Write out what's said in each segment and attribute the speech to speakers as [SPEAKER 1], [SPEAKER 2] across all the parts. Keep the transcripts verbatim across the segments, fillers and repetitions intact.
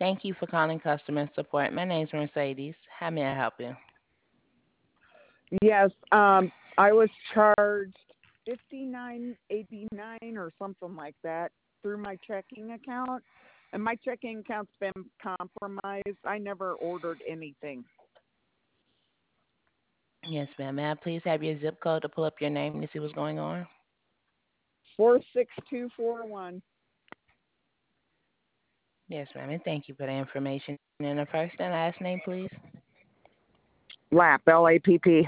[SPEAKER 1] Thank you for calling customer support. My name's Mercedes. How may I help you?
[SPEAKER 2] Yes, um, I was charged fifty nine eighty nine or something like that through my checking account, and my checking account's been compromised. I never ordered anything.
[SPEAKER 1] Yes, ma'am. May I please have your zip code to pull up your name to see what's going on?
[SPEAKER 2] Four six two four one.
[SPEAKER 1] Yes, ma'am. And thank you for the information. And the first and last name, please.
[SPEAKER 2] Lap L A P P.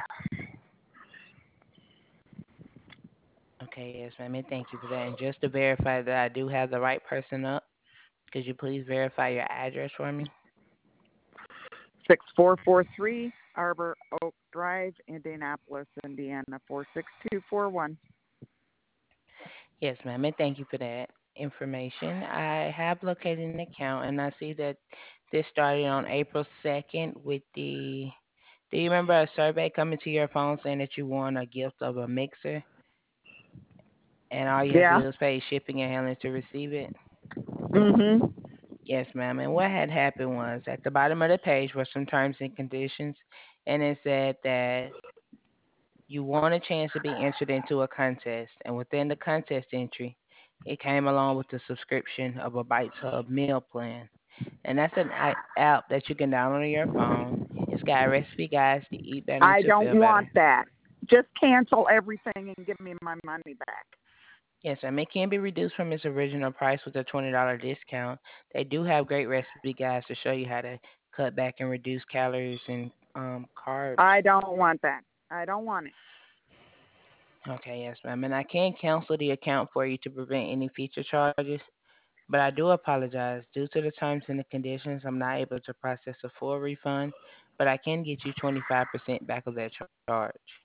[SPEAKER 1] Okay, yes, ma'am. And thank you for that. And just to verify that I do have the right person up, could you please verify your address for me?
[SPEAKER 2] Six four four three Arbor Oak Drive, Indianapolis, Indiana four six two four one.
[SPEAKER 1] Yes, ma'am. And thank you for that information. I have located an account, and I see that this started on April second with the. Do you remember a survey coming to your phone saying that you won a gift of a mixer, and all you had to
[SPEAKER 2] Yeah.
[SPEAKER 1] do was pay shipping and handling to receive it?
[SPEAKER 2] Mhm.
[SPEAKER 1] Yes, ma'am. And what had happened was at the bottom of the page were some terms and conditions, and it said that you won a chance to be entered into a contest, and within the contest entry, it came along with the subscription of a Bites Hub meal plan. And that's an i- app that you can download on your phone. It's got recipe guides to eat better and
[SPEAKER 2] I
[SPEAKER 1] to
[SPEAKER 2] don't
[SPEAKER 1] feel
[SPEAKER 2] want
[SPEAKER 1] better.
[SPEAKER 2] that. Just cancel everything and give me my money back.
[SPEAKER 1] Yes, ma'am. It can be reduced from its original price with a twenty dollars discount. They do have great recipe guides to show you how to cut back and reduce calories and um, carbs.
[SPEAKER 2] I don't want that. I don't want it.
[SPEAKER 1] Okay, yes, ma'am. And I can cancel the account for you to prevent any future charges. But I do apologize. Due to the terms and the conditions, I'm not able to process a full refund, but I can get you twenty-five percent back of that charge.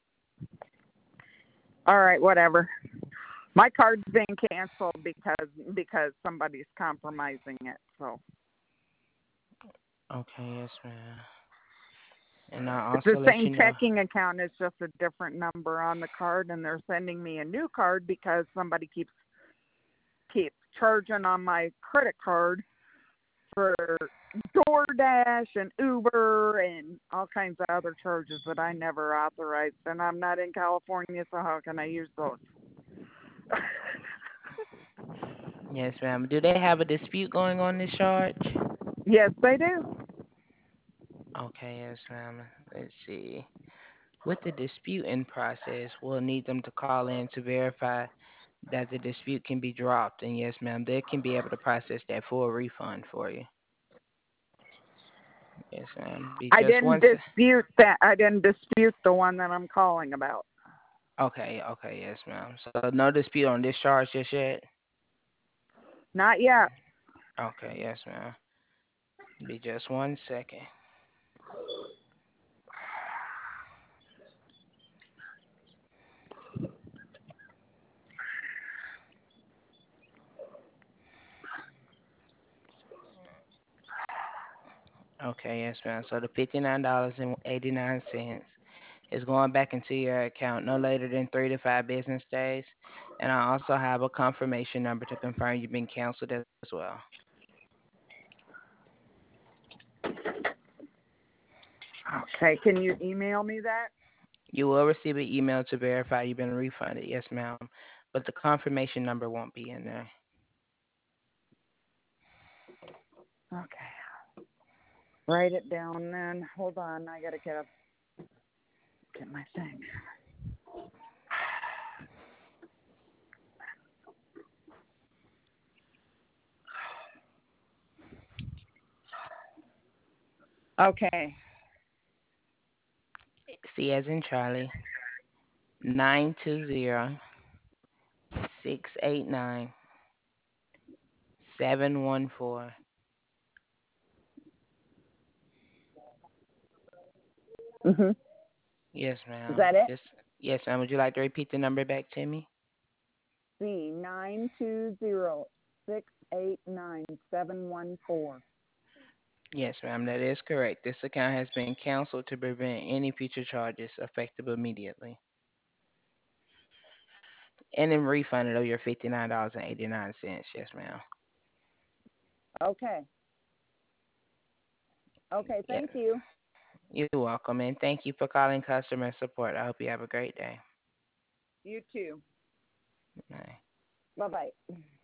[SPEAKER 2] All right, whatever. My card's been canceled because because somebody's compromising it. So
[SPEAKER 1] Okay, yes, ma'am. And I'll
[SPEAKER 2] it's the
[SPEAKER 1] also let
[SPEAKER 2] same
[SPEAKER 1] you know.
[SPEAKER 2] checking account. It's just a different number on the card, and they're sending me a new card because somebody keeps keeps charging on my credit card for DoorDash and Uber and all kinds of other charges that I never authorized. And I'm not in California, so how can I use those?
[SPEAKER 1] Yes, ma'am. Do they have a dispute going on this charge?
[SPEAKER 2] Yes, they do.
[SPEAKER 1] Okay, yes, ma'am. Let's see. With the dispute in process, we'll need them to call in to verify that the dispute can be dropped. And yes, ma'am, they can be able to process that full refund for you. Yes, ma'am. Be
[SPEAKER 2] I
[SPEAKER 1] just
[SPEAKER 2] didn't
[SPEAKER 1] one. Se-
[SPEAKER 2] dispute that. I didn't dispute the one that I'm calling about.
[SPEAKER 1] okay, okay, yes, ma'am. So no dispute on this charge just yet.
[SPEAKER 2] Not yet.
[SPEAKER 1] Okay, yes, ma'am. Be just one second. Okay, yes, ma'am. So the fifty-nine dollars and eighty-nine cents is going back into your account no later than three to five business days. And I also have a confirmation number to confirm you've been canceled as well.
[SPEAKER 2] Okay, can you email me that?
[SPEAKER 1] You will receive an email to verify you've been refunded, yes, ma'am. But the confirmation number won't be in there.
[SPEAKER 2] Okay. Write it down then. Hold on, I gotta get up get my thing. Okay.
[SPEAKER 1] C as in Charlie, nine two zero six eight nine seven one four.
[SPEAKER 2] Mhm.
[SPEAKER 1] Yes,
[SPEAKER 2] Is
[SPEAKER 1] ma'am.
[SPEAKER 2] that it?
[SPEAKER 1] Just yes, ma'am. Would you like to repeat the number back to me?
[SPEAKER 2] C nine two zero six eight nine seven one four.
[SPEAKER 1] Yes, ma'am. That is correct. This account has been canceled to prevent any future charges effective immediately, and then refunded of your fifty-nine dollars and eighty-nine cents. Yes, ma'am.
[SPEAKER 2] Okay. Okay,
[SPEAKER 1] Yeah,
[SPEAKER 2] thank you.
[SPEAKER 1] you're welcome, and thank you for calling customer support. I hope you have a great day.
[SPEAKER 2] You too.
[SPEAKER 1] Bye.
[SPEAKER 2] Bye bye.